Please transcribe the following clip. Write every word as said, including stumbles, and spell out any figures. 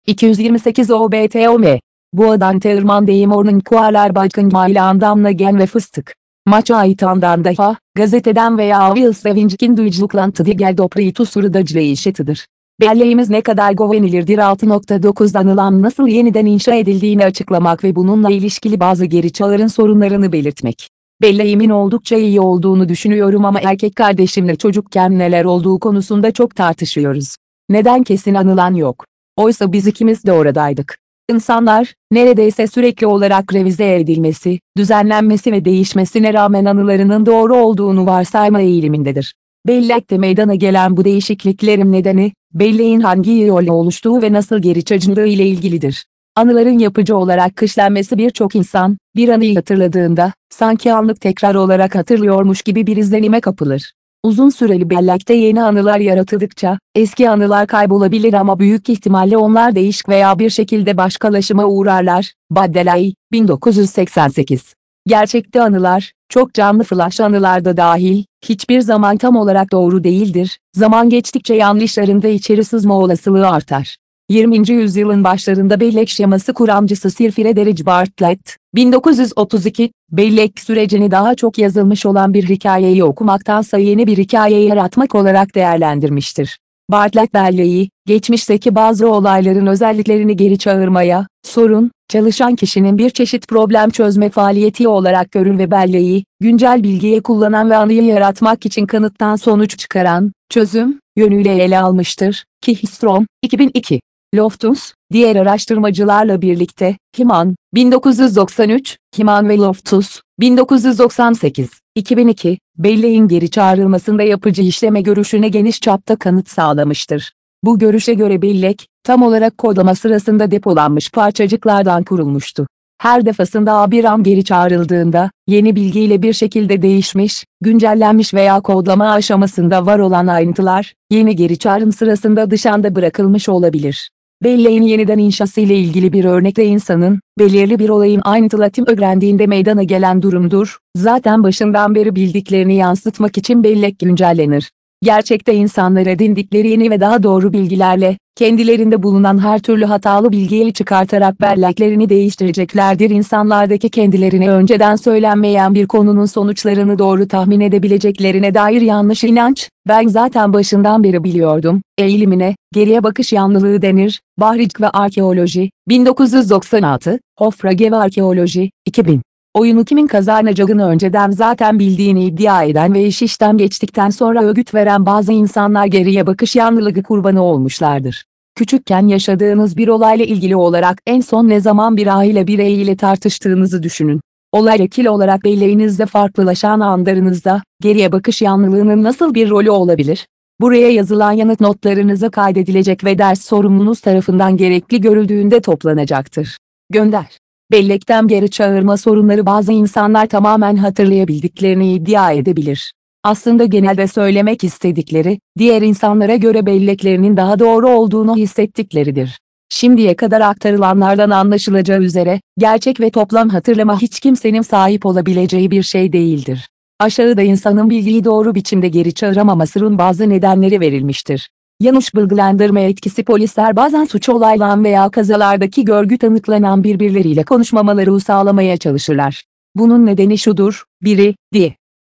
iki yüz yirmi sekiz O B T O M. Boğadan Teğirman Deyimor'un Kualar Bakın Mailandamla Gen ve Fıstık. Maça aitandan daha, gazeteden veya Wils Revinckin duyculuklantı digel dopritu surudacılı işetidir. Belleğimiz ne kadar güvenilirdir altı nokta dokuzda anılan nasıl yeniden inşa edildiğini açıklamak ve bununla ilişkili bazı geri çağrın sorunlarını belirtmek. Belleğimin oldukça iyi olduğunu düşünüyorum ama erkek kardeşimle çocukken neler olduğu konusunda çok tartışıyoruz. Neden kesin anılan yok? Oysa biz ikimiz de oradaydık. İnsanlar, neredeyse sürekli olarak revize edilmesi, düzenlenmesi ve değişmesine rağmen anılarının doğru olduğunu varsayma eğilimindedir. Bellekte meydana gelen bu değişikliklerin nedeni, belleğin hangi yolla oluştuğu ve nasıl geri çağrıldığı ile ilgilidir. Anıların yapıcı olarak işlenmesi birçok insan, bir anıyı hatırladığında, sanki anlık tekrar olarak hatırlıyormuş gibi bir izlenime kapılır. Uzun süreli bellekte yeni anılar yaratıldıkça, eski anılar kaybolabilir ama büyük ihtimalle onlar değişik veya bir şekilde başkalaşıma uğrarlar. Baddelay, bin dokuz yüz seksen sekiz. Gerçekte anılar, çok canlı flash anılar da dahil, hiçbir zaman tam olarak doğru değildir. Zaman geçtikçe yanlışların da içeri sızma olasılığı artar. yirminci yüzyılın başlarında bellek şeması kuramcısı Sir Frederick Bartlett, bin dokuz yüz otuz iki, bellek sürecini daha çok yazılmış olan bir hikayeyi okumaktansa yeni bir hikayeyi yaratmak olarak değerlendirmiştir. Bartlett belleği, geçmişteki bazı olayların özelliklerini geri çağırmaya, sorun, çalışan kişinin bir çeşit problem çözme faaliyeti olarak görür ve belleği, güncel bilgiye kullanan ve anıyı yaratmak için kanıttan sonuç çıkaran, çözüm, yönüyle ele almıştır. Kihstrom, iki bin iki. Loftus, diğer araştırmacılarla birlikte, Himan, bin dokuz yüz doksan üç, Himan ve Loftus, bin dokuz yüz doksan sekiz, iki bin iki, belleğin geri çağrılmasında yapıcı işleme görüşüne geniş çapta kanıt sağlamıştır. Bu görüşe göre bellek, tam olarak kodlama sırasında depolanmış parçacıklardan kurulmuştu. Her defasında bir an geri çağrıldığında, yeni bilgiyle bir şekilde değişmiş, güncellenmiş veya kodlama aşamasında var olan ayrıntılar, yeni geri çağrım sırasında dışında bırakılmış olabilir. Belleğin yeniden inşası ile ilgili bir örnekte insanın, belirli bir olayın ayrıntılatım öğrendiğinde meydana gelen durumdur. Zaten başından beri bildiklerini yansıtmak için bellek güncellenir. Gerçekte insanlar edindikleri yeni ve daha doğru bilgilerle, kendilerinde bulunan her türlü hatalı bilgiyi çıkartarak belleklerini değiştireceklerdir. İnsanlardaki kendilerine önceden söylenmeyen bir konunun sonuçlarını doğru tahmin edebileceklerine dair yanlış inanç, ben zaten başından beri biliyordum, eğilimine, geriye bakış yanlılığı denir. Bahric ve Arkeoloji, bin dokuz yüz doksan altı, Hofrage ve Arkeoloji, iki bin. Oyunu kimin kazanacağını önceden zaten bildiğini iddia eden ve iş işten geçtikten sonra öğüt veren bazı insanlar geriye bakış yanlılığı kurbanı olmuşlardır. Küçükken yaşadığınız bir olayla ilgili olarak en son ne zaman bir aile bireyiyle tartıştığınızı düşünün. Olay ekil olarak belleğinizde farklılaşan anlarınızda, geriye bakış yanlılığının nasıl bir rolü olabilir? Buraya yazılan yanıt notlarınıza kaydedilecek ve ders sorumlunuz tarafından gerekli görüldüğünde toplanacaktır. Gönder. Bellekten geri çağırma sorunları bazı insanlar tamamen hatırlayabildiklerini iddia edebilir. Aslında genelde söylemek istedikleri, diğer insanlara göre belleklerinin daha doğru olduğunu hissettikleridir. Şimdiye kadar aktarılanlardan anlaşılacağı üzere, gerçek ve toplam hatırlama hiç kimsenin sahip olabileceği bir şey değildir. Aşağıda insanın bilgiyi doğru biçimde geri çağıramamasının bazı nedenleri verilmiştir. Yanlış bilgilendirme etkisi polisler bazen suç olaylan veya kazalardaki görgü tanıklanan birbirleriyle konuşmamaları sağlamaya çalışırlar. Bunun nedeni şudur, biri, di.